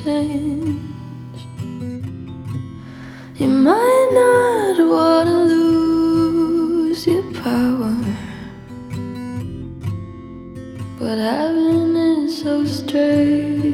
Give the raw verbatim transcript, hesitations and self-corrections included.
change. You might not wanna lose your power, but having it so strange.